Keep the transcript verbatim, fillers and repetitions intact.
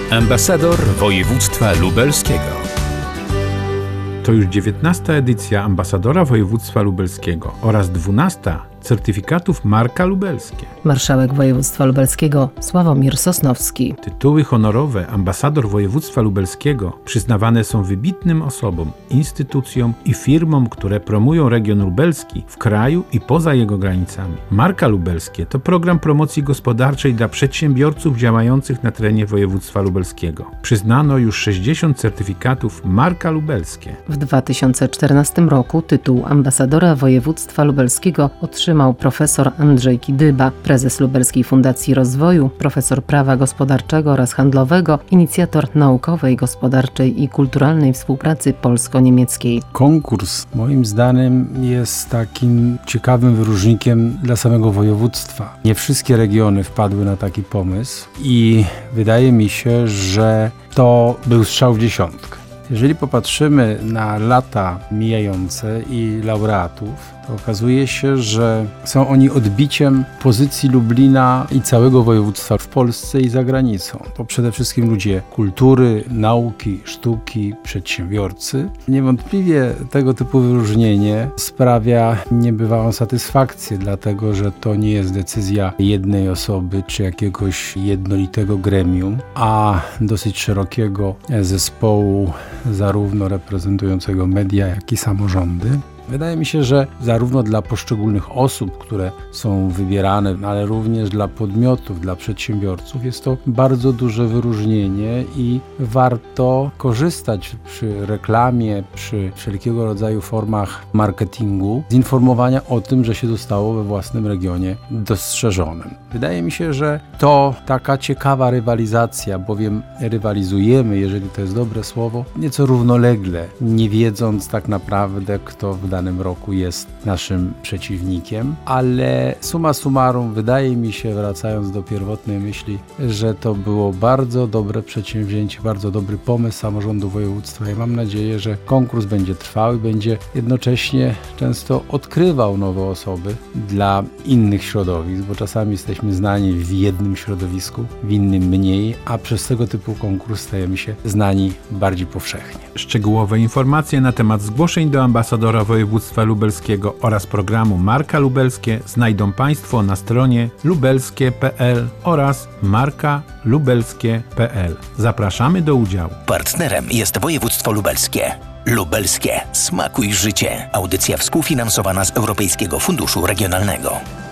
Ambasador województwa lubelskiego. To już dziewiętnasta edycja Ambasadora Województwa Lubelskiego oraz dwunasta certyfikatów Marka Lubelskie. Marszałek województwa lubelskiego Sławomir Sosnowski. Tytuły honorowe Ambasador Województwa Lubelskiego przyznawane są wybitnym osobom, instytucjom i firmom, które promują region lubelski w kraju i poza jego granicami. Marka Lubelskie to program promocji gospodarczej dla przedsiębiorców działających na terenie województwa lubelskiego. Przyznano już sześćdziesiąt certyfikatów Marka Lubelskie. W dwa tysiące czternastym roku tytuł Ambasadora Województwa Lubelskiego otrzymał profesor Andrzej Kidyba, prezes Lubelskiej Fundacji Rozwoju, profesor prawa gospodarczego oraz handlowego, inicjator naukowej, gospodarczej i kulturalnej współpracy polsko-niemieckiej. Konkurs moim zdaniem jest takim ciekawym wyróżnikiem dla samego województwa. Nie wszystkie regiony wpadły na taki pomysł i wydaje mi się, że to był strzał w dziesiątkę. Jeżeli popatrzymy na lata mijające i laureatów, to okazuje się, że są oni odbiciem pozycji Lublina i całego województwa w Polsce i za granicą. To przede wszystkim ludzie kultury, nauki, sztuki, przedsiębiorcy. Niewątpliwie tego typu wyróżnienie sprawia niebywałą satysfakcję, dlatego że to nie jest decyzja jednej osoby czy jakiegoś jednolitego gremium, a dosyć szerokiego zespołu, zarówno reprezentującego media, jak i samorządy. Wydaje mi się, że zarówno dla poszczególnych osób, które są wybierane, ale również dla podmiotów, dla przedsiębiorców jest to bardzo duże wyróżnienie i warto korzystać przy reklamie, przy wszelkiego rodzaju formach marketingu z informowania o tym, że się zostało we własnym regionie dostrzeżonym. Wydaje mi się, że to taka ciekawa rywalizacja, bowiem rywalizujemy, jeżeli to jest dobre słowo, nieco równolegle, nie wiedząc tak naprawdę, kto w danym roku jest naszym przeciwnikiem, ale summa summarum wydaje mi się, wracając do pierwotnej myśli, że to było bardzo dobre przedsięwzięcie, bardzo dobry pomysł samorządu województwa i mam nadzieję, że konkurs będzie trwał i będzie jednocześnie często odkrywał nowe osoby dla innych środowisk, bo czasami jesteśmy znani w jednym środowisku, w innym mniej, a przez tego typu konkurs stajemy się znani bardziej powszechnie. Szczegółowe informacje na temat zgłoszeń do Ambasadora Województwa Lubelskiego oraz programu Marka Lubelskie znajdą Państwo na stronie lubelskie kropka p l oraz marka lubelskie kropka p l. Zapraszamy do udziału. Partnerem jest województwo lubelskie. Lubelskie. Smakuj życie. Audycja współfinansowana z Europejskiego Funduszu Regionalnego.